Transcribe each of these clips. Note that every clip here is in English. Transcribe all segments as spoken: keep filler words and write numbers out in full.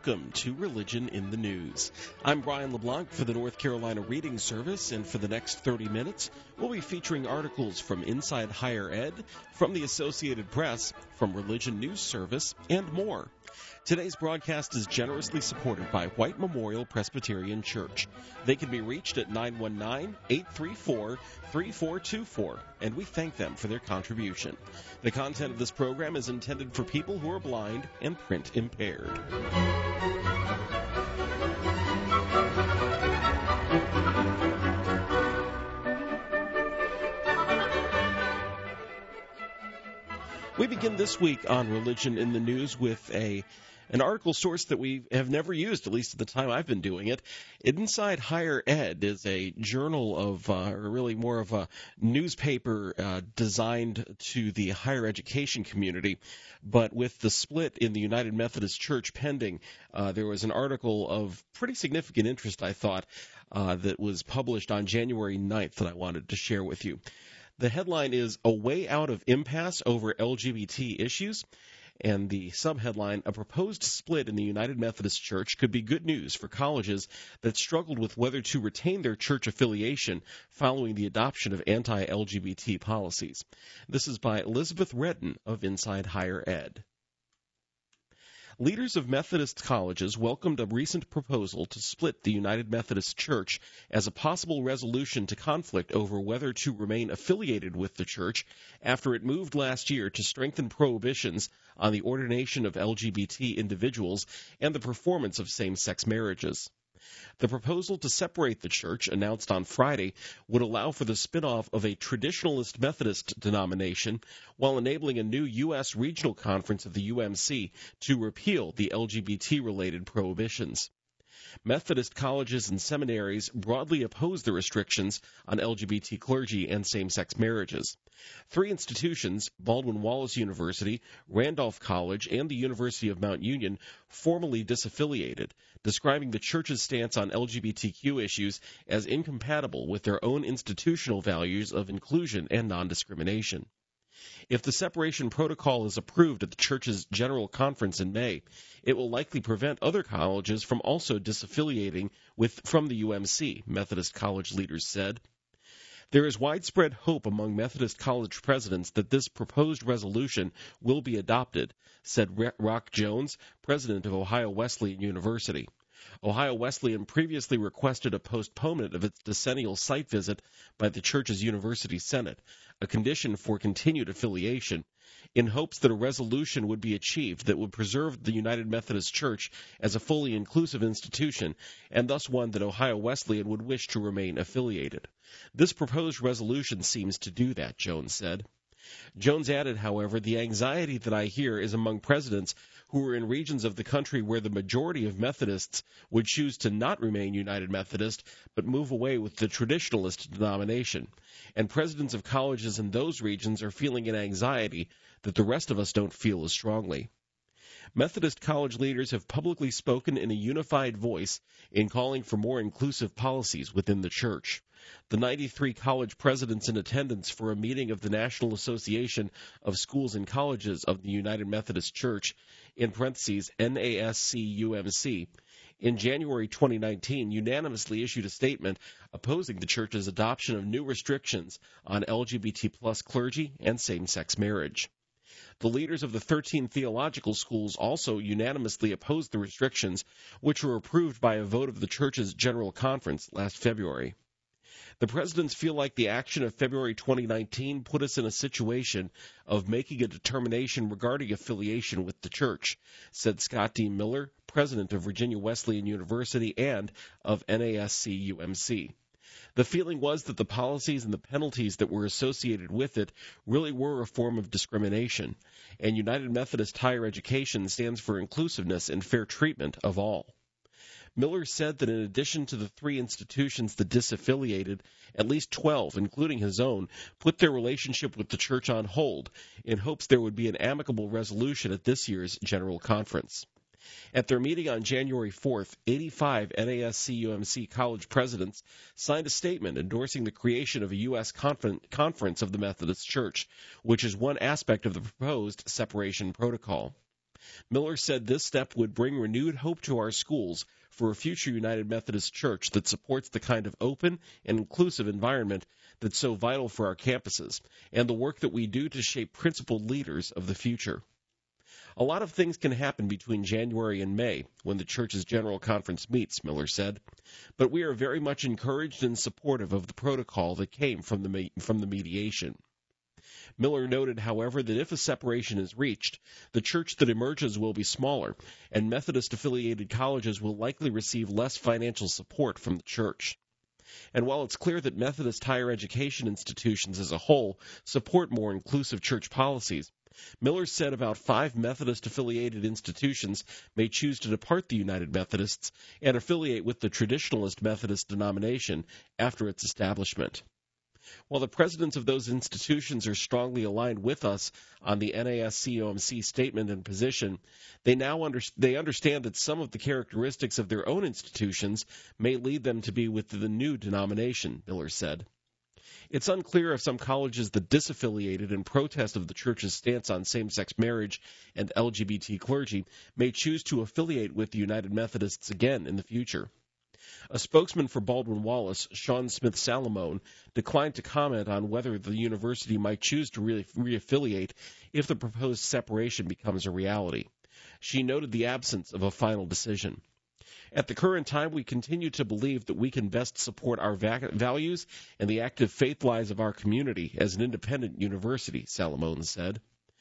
Welcome to Religion in the News. I'm Brian LeBlanc for the North Carolina Reading Service, and for the next thirty minutes, we'll be featuring articles from Inside Higher Ed, from the Associated Press, from Religion News Service, and more. Today's broadcast is generously supported by White Memorial Presbyterian Church. They can be reached at nine one nine, eight three four, three four two four, and we thank them for their contribution. The content of this program is intended for people who are blind and print impaired. We begin this week on Religion in the News with a an article source that we have never used, at least at the time I've been doing it. Inside Higher Ed is a journal of, uh, or really more of a newspaper uh, designed to the higher education community. But with the split in the United Methodist Church pending, uh, there was an article of pretty significant interest, I thought, uh, that was published on January ninth that I wanted to share with you. The headline is A Way Out of Impasse Over L G B T Issues. And the subheadline, A Proposed Split in the United Methodist Church Could Be Good News for Colleges That Struggled with Whether to Retain Their Church Affiliation Following the Adoption of Anti-L G B T Policies. This is by Elizabeth Redden of Inside Higher Ed. Leaders of Methodist colleges welcomed a recent proposal to split the United Methodist Church as a possible resolution to conflict over whether to remain affiliated with the church after it moved last year to strengthen prohibitions on the ordination of L G B T individuals and the performance of same-sex marriages. The proposal to separate the church, announced on Friday, would allow for the spin-off of a traditionalist Methodist denomination while enabling a new U S regional conference of the U M C to repeal the L G B T-related prohibitions. Methodist colleges and seminaries broadly oppose the restrictions on L G B T clergy and same-sex marriages. Three institutions, Baldwin-Wallace University, Randolph College, and the University of Mount Union, formally disaffiliated, describing the church's stance on L G B T Q issues as incompatible with their own institutional values of inclusion and non-discrimination. If the separation protocol is approved at the church's general conference in May, it will likely prevent other colleges from also disaffiliating with, from the U M C, Methodist college leaders said. There is widespread hope among Methodist college presidents that this proposed resolution will be adopted, said Rock Jones, president of Ohio Wesleyan University. Ohio Wesleyan previously requested a postponement of its decennial site visit by the church's university senate, a condition for continued affiliation, in hopes that a resolution would be achieved that would preserve the United Methodist Church as a fully inclusive institution, and thus one that Ohio Wesleyan would wish to remain affiliated. This proposed resolution seems to do that, Jones said. Jones added, however, the anxiety that I hear is among presidents who are in regions of the country where the majority of Methodists would choose to not remain United Methodist but move away with the traditionalist denomination. And presidents of colleges in those regions are feeling an anxiety that the rest of us don't feel as strongly. Methodist college leaders have publicly spoken in a unified voice in calling for more inclusive policies within the church. The ninety-three college presidents in attendance for a meeting of the National Association of Schools and Colleges of the United Methodist Church, in parentheses N A S C U M C, in January twenty nineteen unanimously issued a statement opposing the church's adoption of new restrictions on L G B T plus clergy and same-sex marriage. The leaders of the thirteen theological schools also unanimously opposed the restrictions, which were approved by a vote of the church's General Conference last February. The presidents feel like the action of February twenty nineteen put us in a situation of making a determination regarding affiliation with the church, said Scott D. Miller, president of Virginia Wesleyan University and of N A S C U M C. The feeling was that the policies and the penalties that were associated with it really were a form of discrimination, and United Methodist Higher Education stands for inclusiveness and fair treatment of all. Miller said that in addition to the three institutions that disaffiliated, at least twelve, including his own, put their relationship with the church on hold in hopes there would be an amicable resolution at this year's General Conference. At their meeting on January fourth, eighty-five N A S C U M C college presidents signed a statement endorsing the creation of a U S Conference of the Methodist Church, which is one aspect of the proposed separation protocol. Miller said this step would bring renewed hope to our schools for a future United Methodist Church that supports the kind of open and inclusive environment that's so vital for our campuses, and the work that we do to shape principled leaders of the future. A lot of things can happen between January and May when the church's General Conference meets, Miller said, but we are very much encouraged and supportive of the protocol that came from the, from the mediation. Miller noted, however, that if a separation is reached, the church that emerges will be smaller, and Methodist-affiliated colleges will likely receive less financial support from the church. And while it's clear that Methodist higher education institutions as a whole support more inclusive church policies, Miller said about five Methodist-affiliated institutions may choose to depart the United Methodists and affiliate with the Traditionalist Methodist denomination after its establishment. While the presidents of those institutions are strongly aligned with us on the N A S C U M C statement and position, they now under, they understand that some of the characteristics of their own institutions may lead them to be with the new denomination, Miller said. It's unclear if some colleges that disaffiliated in protest of the church's stance on same-sex marriage and L G B T clergy may choose to affiliate with the United Methodists again in the future. A spokesman for Baldwin Wallace, Sean Smith Salamone, declined to comment on whether the university might choose to re- reaffiliate if the proposed separation becomes a reality. She noted the absence of a final decision. At the current time, we continue to believe that we can best support our va- values and the active faith lives of our community as an independent university, Salamone said.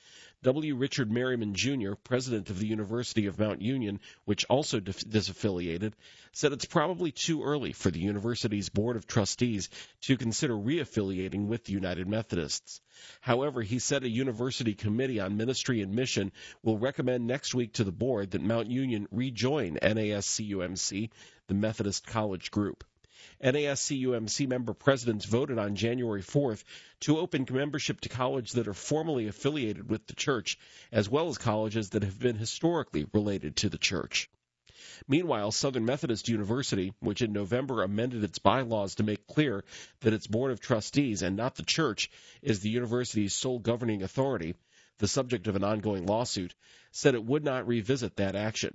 W. Richard Merriman, Junior, president of the University of Mount Union, which also dis- disaffiliated, said it's probably too early for the university's Board of Trustees to consider reaffiliating with the United Methodists. However, he said a university committee on ministry and mission will recommend next week to the board that Mount Union rejoin N A S C U M C, the Methodist College Group. N A S C U M C member presidents voted on January fourth to open membership to colleges that are formally affiliated with the church, as well as colleges that have been historically related to the church. Meanwhile, Southern Methodist University, which in November amended its bylaws to make clear that its Board of Trustees and not the church is the university's sole governing authority, the subject of an ongoing lawsuit, said it would not revisit that action.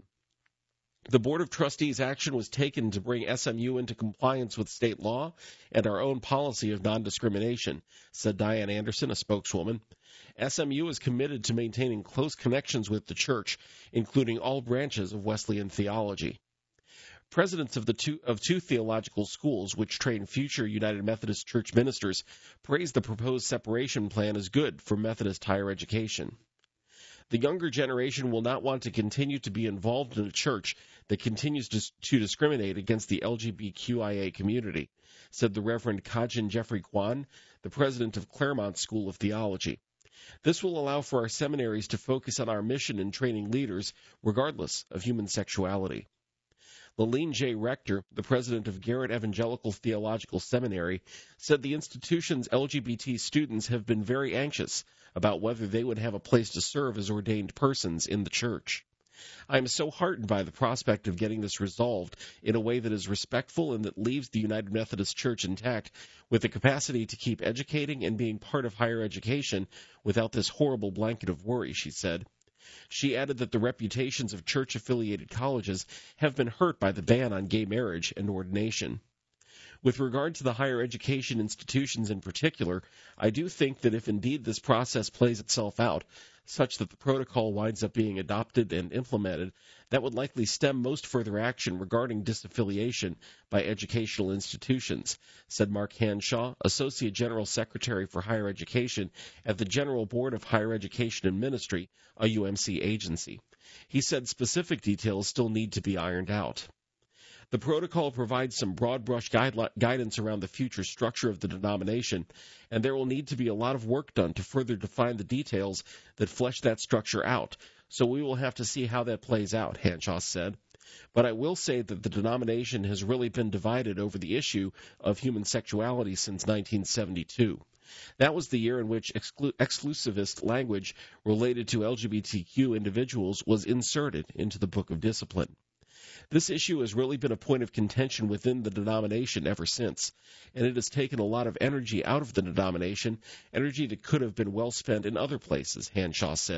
The Board of Trustees' action was taken to bring S M U into compliance with state law and our own policy of non-discrimination, said Diane Anderson, a spokeswoman. S M U is committed to maintaining close connections with the church, including all branches of Wesleyan theology. Presidents of the two, of two theological schools, which train future United Methodist Church ministers, praised the proposed separation plan as good for Methodist higher education. The younger generation will not want to continue to be involved in a church that continues to, to discriminate against the L G B T Q I A community, said the Reverend Kajin Jeffrey Kwan, the president of Claremont School of Theology. This will allow for our seminaries to focus on our mission in training leaders, regardless of human sexuality. Laleen J. Rector, the president of Garrett Evangelical Theological Seminary, said the institution's L G B T students have been very anxious about whether they would have a place to serve as ordained persons in the church. I am so heartened by the prospect of getting this resolved in a way that is respectful and that leaves the United Methodist Church intact with the capacity to keep educating and being part of higher education without this horrible blanket of worry, she said. She added that the reputations of church-affiliated colleges have been hurt by the ban on gay marriage and ordination. With regard to the higher education institutions in particular, I do think that if indeed this process plays itself out, such that the protocol winds up being adopted and implemented, that would likely stem most further action regarding disaffiliation by educational institutions, said Mark Hanshaw, Associate General Secretary for Higher Education at the General Board of Higher Education and Ministry, a U M C agency. He said specific details still need to be ironed out. The protocol provides some broad-brush guide- guidance around the future structure of the denomination, and there will need to be a lot of work done to further define the details that flesh that structure out, so we will have to see how that plays out, Hanshaw said. But I will say that the denomination has really been divided over the issue of human sexuality since nineteen seventy-two. That was the year in which exclu- exclusivist language related to L G B T Q individuals was inserted into the Book of Discipline. This issue has really been a point of contention within the denomination ever since, and it has taken a lot of energy out of the denomination, energy that could have been well spent in other places, Hanshaw said.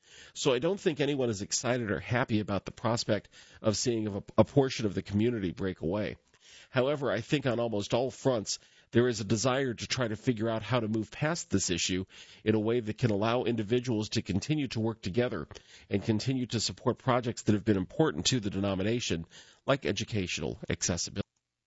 So I don't think anyone is excited or happy about the prospect of seeing a, a portion of the community break away. However, I think on almost all fronts, there is a desire to try to figure out how to move past this issue in a way that can allow individuals to continue to work together and continue to support projects that have been important to the denomination, like educational accessibility.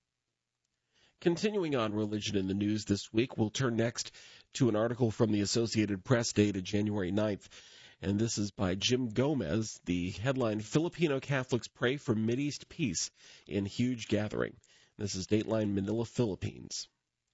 Continuing on religion in the news this week, we'll turn next to an article from the Associated Press dated January ninth, and this is by Jim Gomez. The headline, Filipino Catholics Pray for Mideast Peace in Huge Gathering. This is Dateline Manila, Philippines.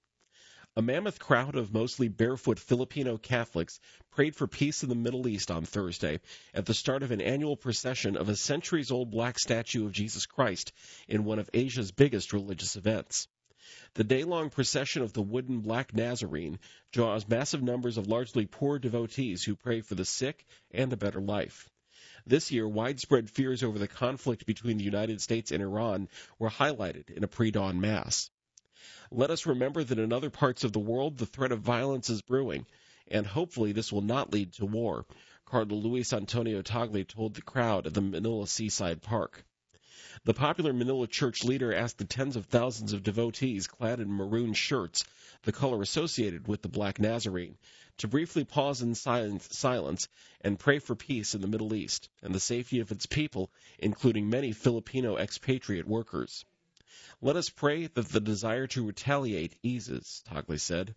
A mammoth crowd of mostly barefoot Filipino Catholics prayed for peace in the Middle East on Thursday at the start of an annual procession of a centuries-old black statue of Jesus Christ in one of Asia's biggest religious events. The day-long procession of the wooden Black Nazarene draws massive numbers of largely poor devotees who pray for the sick and a better life. This year, widespread fears over the conflict between the United States and Iran were highlighted in a pre-dawn mass. Let us remember that in other parts of the world, the threat of violence is brewing, and hopefully this will not lead to war, Cardinal Luis Antonio Tagle told the crowd at the Manila Seaside Park. The popular Manila church leader asked the tens of thousands of devotees clad in maroon shirts, the color associated with the Black Nazarene, to briefly pause in silence and pray for peace in the Middle East and the safety of its people, including many Filipino expatriate workers. Let us pray that the desire to retaliate eases, Tagle said.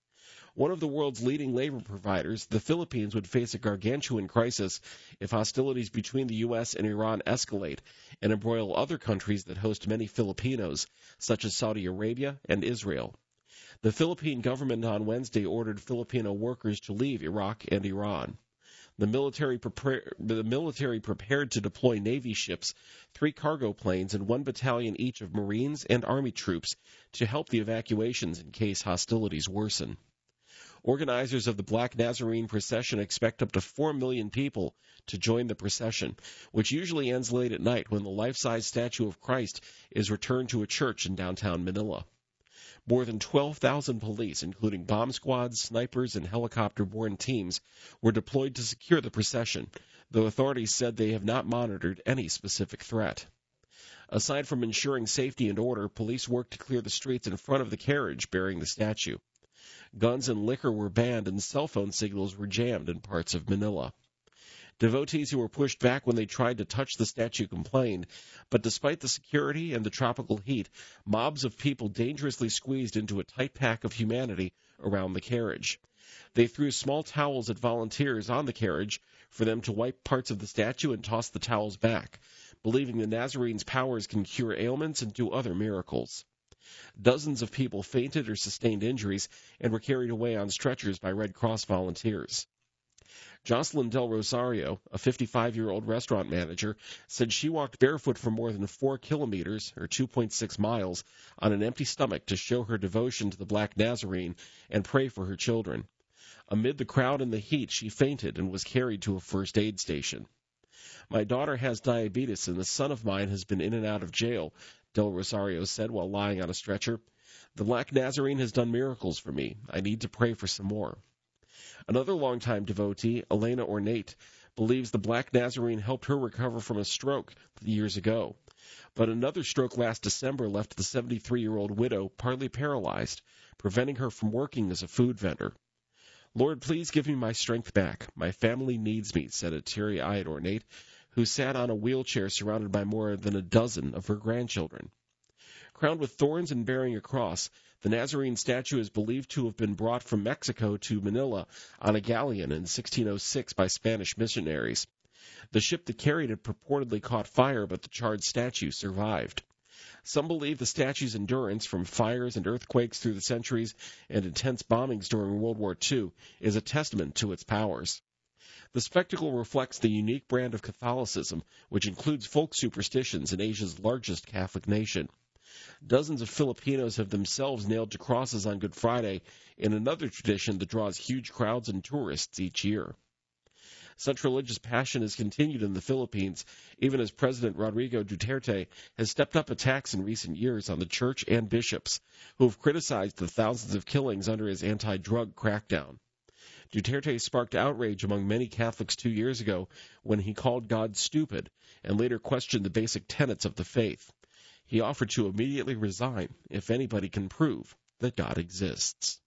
One of the world's leading labor providers, the Philippines would face a gargantuan crisis if hostilities between the U S and Iran escalate and embroil other countries that host many Filipinos, such as Saudi Arabia and Israel. The Philippine government on Wednesday ordered Filipino workers to leave Iraq and Iran. The military, prepare, the military prepared to deploy Navy ships, three cargo planes, and one battalion each of Marines and Army troops to help the evacuations in case hostilities worsen. Organizers of the Black Nazarene procession expect up to four million people to join the procession, which usually ends late at night when the life-size statue of Christ is returned to a church in downtown Manila. More than twelve thousand police, including bomb squads, snipers, and helicopter-borne teams, were deployed to secure the procession, though authorities said they have not monitored any specific threat. Aside from ensuring safety and order, police worked to clear the streets in front of the carriage bearing the statue. Guns and liquor were banned and cell phone signals were jammed in parts of Manila. Devotees who were pushed back when they tried to touch the statue complained, but despite the security and the tropical heat, mobs of people dangerously squeezed into a tight pack of humanity around the carriage. They threw small towels at volunteers on the carriage for them to wipe parts of the statue and toss the towels back, believing the Nazarene's powers can cure ailments and do other miracles. Dozens of people fainted or sustained injuries and were carried away on stretchers by Red Cross volunteers. Jocelyn Del Rosario, a fifty-five-year-old restaurant manager, said she walked barefoot for more than four kilometers, or two point six miles, on an empty stomach to show her devotion to the Black Nazarene and pray for her children. Amid the crowd and the heat, she fainted and was carried to a first aid station. My daughter has diabetes and the son of mine has been in and out of jail, Del Rosario said while lying on a stretcher. The Black Nazarene has done miracles for me. I need to pray for some more. Another longtime devotee, Elena Ornate, believes the Black Nazarene helped her recover from a stroke years ago. But another stroke last December left the seventy-three-year-old widow partly paralyzed, preventing her from working as a food vendor. Lord, please give me my strength back. My family needs me, said a teary-eyed Ornate, who sat on a wheelchair surrounded by more than a dozen of her grandchildren. Crowned with thorns and bearing a cross, the Nazarene statue is believed to have been brought from Mexico to Manila on a galleon in sixteen oh six by Spanish missionaries. The ship that carried it purportedly caught fire, but the charred statue survived. Some believe the statue's endurance from fires and earthquakes through the centuries and intense bombings during World War Two is a testament to its powers. The spectacle reflects the unique brand of Catholicism, which includes folk superstitions in Asia's largest Catholic nation. Dozens of Filipinos have themselves nailed to crosses on Good Friday in another tradition that draws huge crowds and tourists each year. Such religious passion has continued in the Philippines, even as President Rodrigo Duterte has stepped up attacks in recent years on the church and bishops, who have criticized the thousands of killings under his anti-drug crackdown. Duterte sparked outrage among many Catholics two years ago when he called God stupid and later questioned the basic tenets of the faith. He offered to immediately resign if anybody can prove that God exists.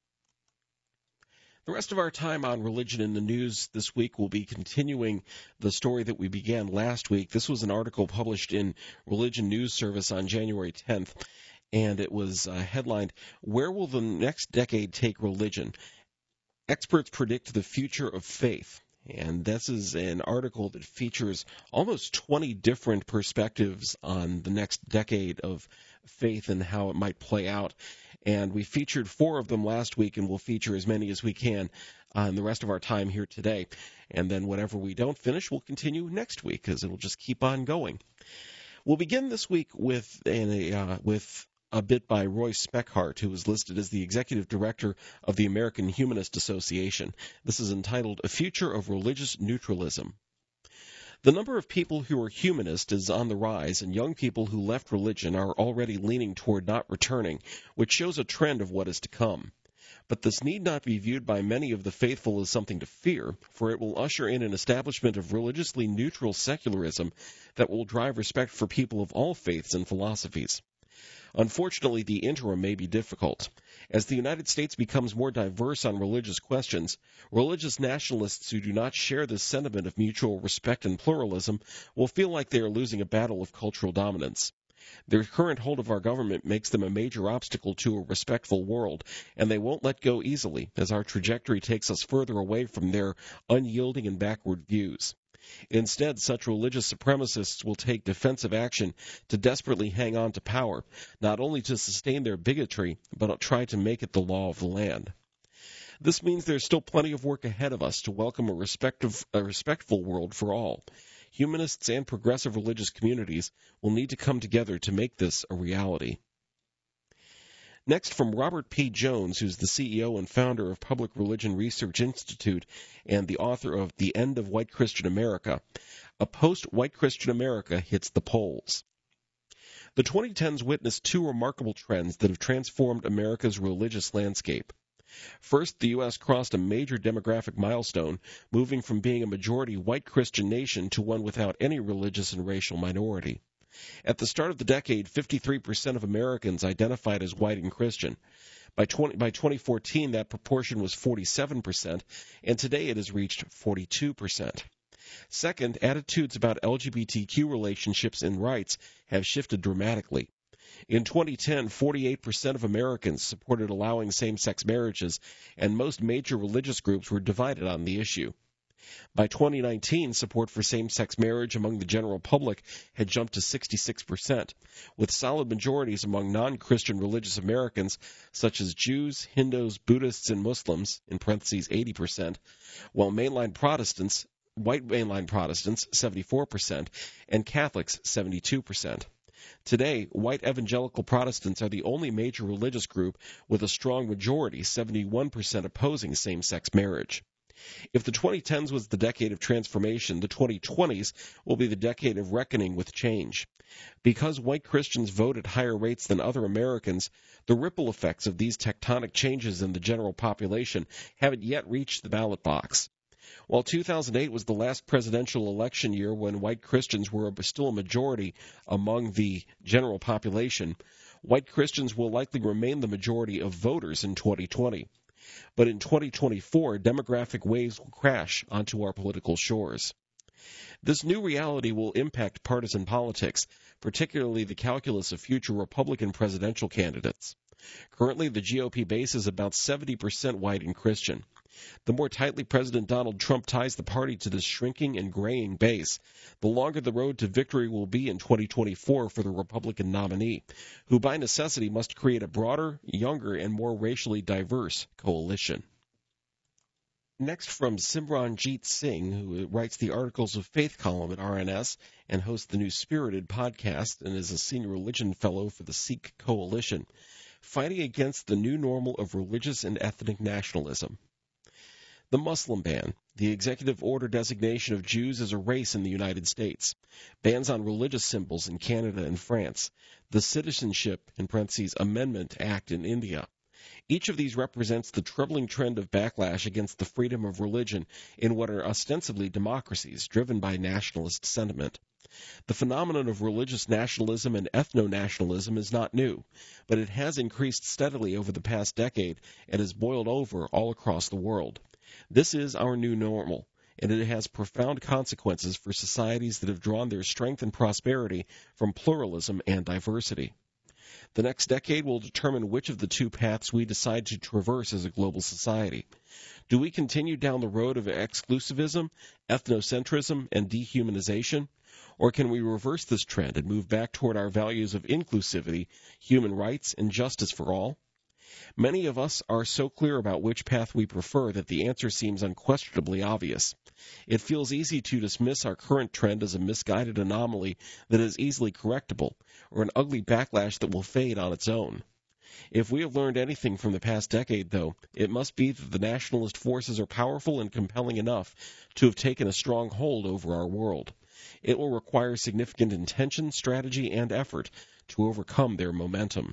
The rest of our time on Religion in the News this week will be continuing the story that we began last week. This was an article published in Religion News Service on January tenth, and it was uh, headlined, "Where Will the Next Decade Take Religion? Experts Predict the Future of Faith." And this is an article that features almost twenty different perspectives on the next decade of faith and how it might play out. And we featured four of them last week, and we'll feature as many as we can on the rest of our time here today. And then whatever we don't finish, we'll continue next week, because it'll just keep on going. We'll begin this week with a, uh, with a bit by Roy Speckhart, who is listed as the executive director of the American Humanist Association. This is entitled A Future of Religious Neutralism. The number of people who are humanist is on the rise, and young people who left religion are already leaning toward not returning, which shows a trend of what is to come. But this need not be viewed by many of the faithful as something to fear, for it will usher in an establishment of religiously neutral secularism that will drive respect for people of all faiths and philosophies. Unfortunately, the interim may be difficult. As the United States becomes more diverse on religious questions, religious nationalists who do not share this sentiment of mutual respect and pluralism will feel like they are losing a battle of cultural dominance. Their current hold of our government makes them a major obstacle to a respectful world, and they won't let go easily as our trajectory takes us further away from their unyielding and backward views. Instead, such religious supremacists will take defensive action to desperately hang on to power, not only to sustain their bigotry, but try to make it the law of the land. This means there's still plenty of work ahead of us to welcome a, respective, a respectful world for all. Humanists and progressive religious communities will need to come together to make this a reality. Next, from Robert P. Jones, who's the C E O and founder of Public Religion Research Institute and the author of The End of White Christian America, a post-White Christian America hits the polls. The twenty tens witnessed two remarkable trends that have transformed America's religious landscape. First, the U S crossed a major demographic milestone, moving from being a majority white Christian nation to one without any religious and racial minority. At the start of the decade, fifty-three percent of Americans identified as white and Christian. By, twenty, by twenty fourteen, that proportion was forty-seven percent, and today it has reached forty-two percent. Second, attitudes about L G B T Q relationships and rights have shifted dramatically. In twenty ten, forty-eight percent of Americans supported allowing same-sex marriages, and most major religious groups were divided on the issue. By twenty nineteen, support for same-sex marriage among the general public had jumped to sixty-six percent, with solid majorities among non-Christian religious Americans such as Jews, Hindus, Buddhists, and Muslims, in parentheses eighty percent, while mainline Protestants, white mainline Protestants, seventy-four percent, and Catholics, seventy-two percent. Today, white evangelical Protestants are the only major religious group with a strong majority, seventy-one percent, opposing same-sex marriage. If the twenty tens was the decade of transformation, the twenty twenties will be the decade of reckoning with change. Because white Christians vote at higher rates than other Americans, the ripple effects of these tectonic changes in the general population haven't yet reached the ballot box. While two thousand eight was the last presidential election year when white Christians were still a majority among the general population, white Christians will likely remain the majority of voters in twenty twenty. But in twenty twenty-four, demographic waves will crash onto our political shores. This new reality will impact partisan politics, particularly the calculus of future Republican presidential candidates. Currently, the G O P base is about seventy percent white and Christian. The more tightly President Donald Trump ties the party to this shrinking and graying base, the longer the road to victory will be in twenty twenty-four for the Republican nominee, who by necessity must create a broader, younger, and more racially diverse coalition. Next, from Simranjeet Singh, who writes the Articles of Faith column at R N S and hosts the new Spirited podcast and is a senior religion fellow for the Sikh Coalition, fighting against the new normal of religious and ethnic nationalism. The Muslim ban, the executive order designation of Jews as a race in the United States, bans on religious symbols in Canada and France, the Citizenship, in parentheses, Amendment Act in India, Each of these represents the troubling trend of backlash against the freedom of religion in what are ostensibly democracies driven by nationalist sentiment. The phenomenon of religious nationalism and ethno-nationalism is not new, but it has increased steadily over the past decade and has boiled over all across the world. This is our new normal, and it has profound consequences for societies that have drawn their strength and prosperity from pluralism and diversity. The next decade will determine which of the two paths we decide to traverse as a global society. Do we continue down the road of exclusivism, ethnocentrism, and dehumanization? Or can we reverse this trend and move back toward our values of inclusivity, human rights, and justice for all? Many of us are so clear about which path we prefer that the answer seems unquestionably obvious. It feels easy to dismiss our current trend as a misguided anomaly that is easily correctable, or an ugly backlash that will fade on its own. If we have learned anything from the past decade, though, it must be that the nationalist forces are powerful and compelling enough to have taken a strong hold over our world. It will require significant intention, strategy, and effort to overcome their momentum.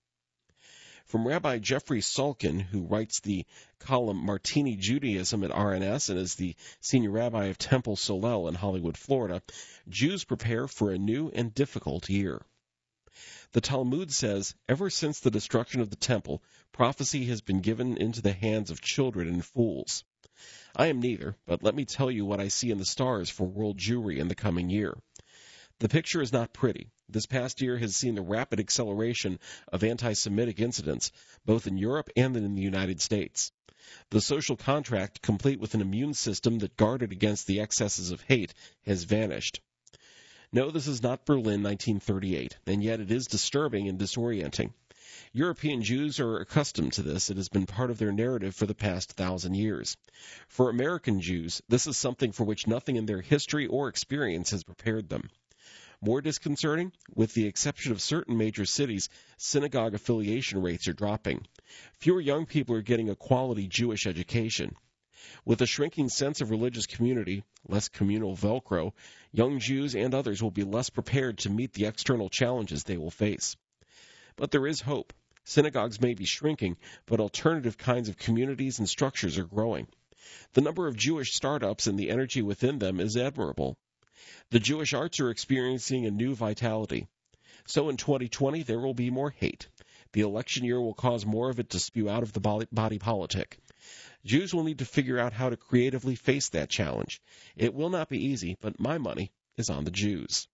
From Rabbi Jeffrey Salkin, who writes the column Martini Judaism at R N S and is the senior rabbi of Temple Solel in Hollywood, Florida, Jews prepare for a new and difficult year. The Talmud says, ever since the destruction of the temple, prophecy has been given into the hands of children and fools. I am neither, but let me tell you what I see in the stars for world Jewry in the coming year. The picture is not pretty. This past year has seen the rapid acceleration of anti-Semitic incidents, both in Europe and in the United States. The social contract, complete with an immune system that guarded against the excesses of hate, has vanished. No, this is not Berlin nineteen thirty-eight, and yet it is disturbing and disorienting. European Jews are accustomed to this. It has been part of their narrative for the past thousand years. For American Jews, this is something for which nothing in their history or experience has prepared them. More disconcerting, with the exception of certain major cities, synagogue affiliation rates are dropping. Fewer young people are getting a quality Jewish education. With a shrinking sense of religious community, less communal Velcro, young Jews and others will be less prepared to meet the external challenges they will face. But there is hope. Synagogues may be shrinking, but alternative kinds of communities and structures are growing. The number of Jewish startups and the energy within them is admirable. The Jewish arts are experiencing a new vitality. So in twenty twenty, there will be more hate. The election year will cause more of it to spew out of the body politic. Jews will need to figure out how to creatively face that challenge. It will not be easy, but my money is on the Jews.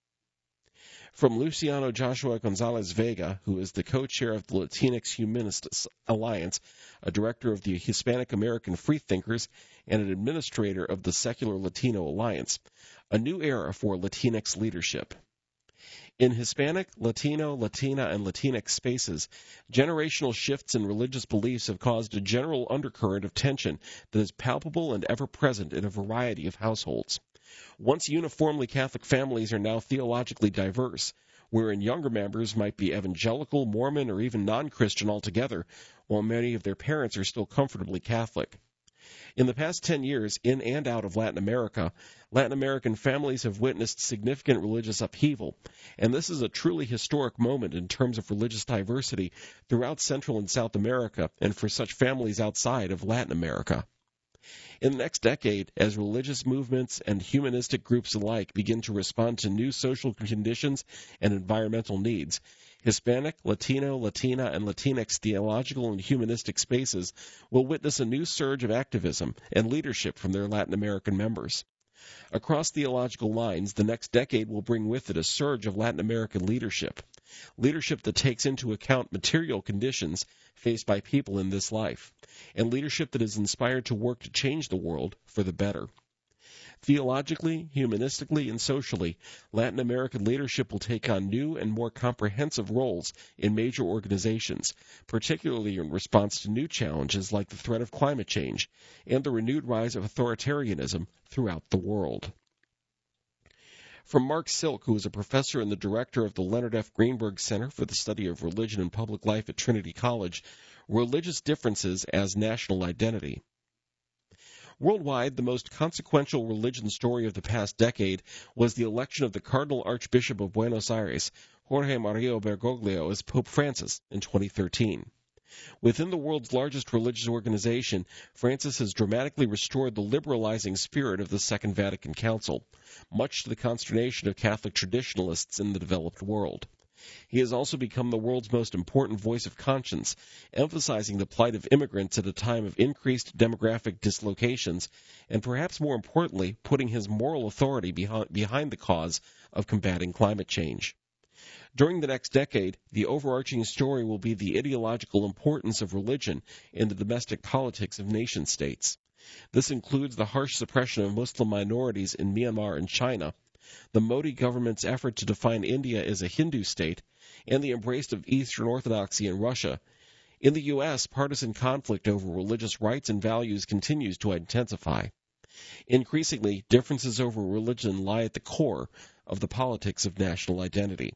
From Luciano Joshua Gonzalez Vega, who is the co-chair of the Latinx Humanist Alliance, a director of the Hispanic American Freethinkers, and an administrator of the Secular Latino Alliance, a new era for Latinx leadership. In Hispanic, Latino, Latina, and Latinx spaces, generational shifts in religious beliefs have caused a general undercurrent of tension that is palpable and ever-present in a variety of households. Once uniformly Catholic families are now theologically diverse, wherein younger members might be evangelical, Mormon, or even non-Christian altogether, while many of their parents are still comfortably Catholic. In the past ten years, in and out of Latin America, Latin American families have witnessed significant religious upheaval, and this is a truly historic moment in terms of religious diversity throughout Central and South America and for such families outside of Latin America. In the next decade, as religious movements and humanistic groups alike begin to respond to new social conditions and environmental needs, Hispanic, Latino, Latina, and Latinx theological and humanistic spaces will witness a new surge of activism and leadership from their Latin American members. Across theological lines, the next decade will bring with it a surge of Latin American leadership, leadership that takes into account material conditions faced by people in this life, and leadership that is inspired to work to change the world for the better. Theologically, humanistically, and socially, Latin American leadership will take on new and more comprehensive roles in major organizations, particularly in response to new challenges like the threat of climate change and the renewed rise of authoritarianism throughout the world. From Mark Silk, who is a professor and the director of the Leonard F. Greenberg Center for the Study of Religion and Public Life at Trinity College, Religious Differences as National Identity. Worldwide, the most consequential religion story of the past decade was the election of the Cardinal Archbishop of Buenos Aires, Jorge Mario Bergoglio, as Pope Francis in twenty thirteen. Within the world's largest religious organization, Francis has dramatically restored the liberalizing spirit of the Second Vatican Council, much to the consternation of Catholic traditionalists in the developed world. He has also become the world's most important voice of conscience, emphasizing the plight of immigrants at a time of increased demographic dislocations, and perhaps more importantly, putting his moral authority behind the cause of combating climate change. During the next decade, the overarching story will be the ideological importance of religion in the domestic politics of nation-states. This includes the harsh suppression of Muslim minorities in Myanmar and China, the Modi government's effort to define India as a Hindu state, and the embrace of Eastern Orthodoxy in Russia. In the U S, partisan conflict over religious rights and values continues to intensify. Increasingly, differences over religion lie at the core of the politics of national identity.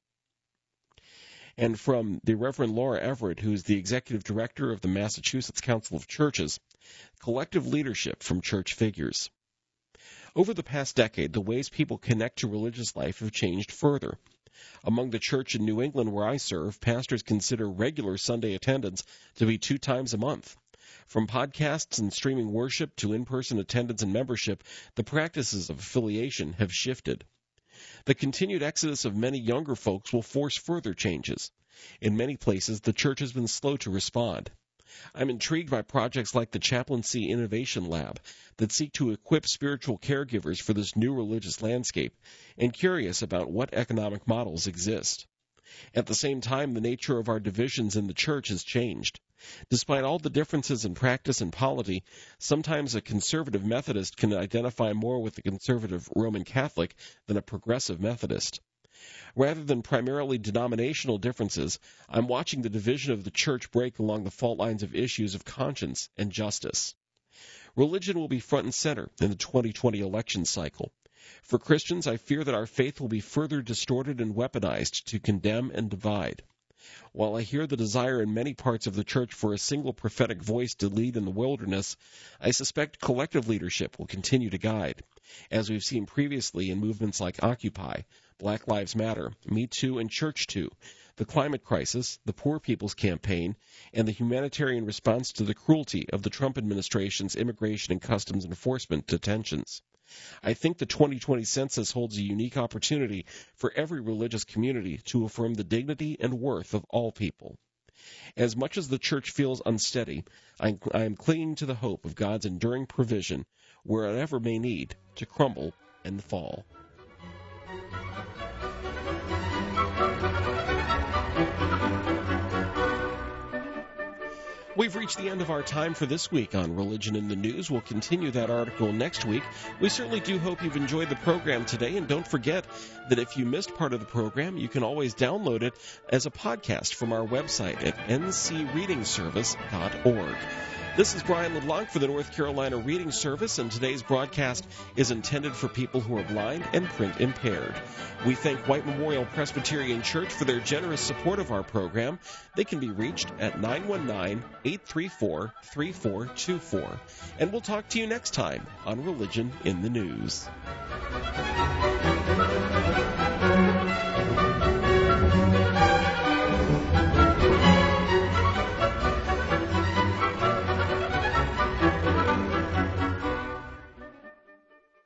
And from the Reverend Laura Everett, who is the Executive Director of the Massachusetts Council of Churches, Collective Leadership from Church Figures. Over the past decade, the ways people connect to religious life have changed further. Among the church in New England where I serve, pastors consider regular Sunday attendance to be two times a month. From podcasts and streaming worship to in-person attendance and membership, the practices of affiliation have shifted. The continued exodus of many younger folks will force further changes. In many places, the church has been slow to respond. I'm intrigued by projects like the Chaplaincy Innovation Lab that seek to equip spiritual caregivers for this new religious landscape, and curious about what economic models exist. At the same time, the nature of our divisions in the church has changed. Despite all the differences in practice and polity, sometimes a conservative Methodist can identify more with a conservative Roman Catholic than a progressive Methodist. Rather than primarily denominational differences, I'm watching the division of the church break along the fault lines of issues of conscience and justice. Religion will be front and center in the twenty twenty election cycle. For Christians, I fear that our faith will be further distorted and weaponized to condemn and divide. While I hear the desire in many parts of the church for a single prophetic voice to lead in the wilderness, I suspect collective leadership will continue to guide, as we've seen previously in movements like Occupy, Black Lives Matter, Me Too, and Church Too, the climate crisis, the Poor People's Campaign, and the humanitarian response to the cruelty of the Trump administration's immigration and customs enforcement detentions. I think the twenty twenty census holds a unique opportunity for every religious community to affirm the dignity and worth of all people. As much as the church feels unsteady, I am clinging to the hope of God's enduring provision where it ever may need to crumble and fall. We've reached the end of our time for this week on Religion in the News. We'll continue that article next week. We certainly do hope you've enjoyed the program today, and don't forget that if you missed part of the program, you can always download it as a podcast from our website at n c reading service dot org. This is Brian LeBlanc for the North Carolina Reading Service, and today's broadcast is intended for people who are blind and print impaired. We thank White Memorial Presbyterian Church for their generous support of our program. They can be reached at nine one nine, eight three four, three four two four. And we'll talk to you next time on Religion in the News.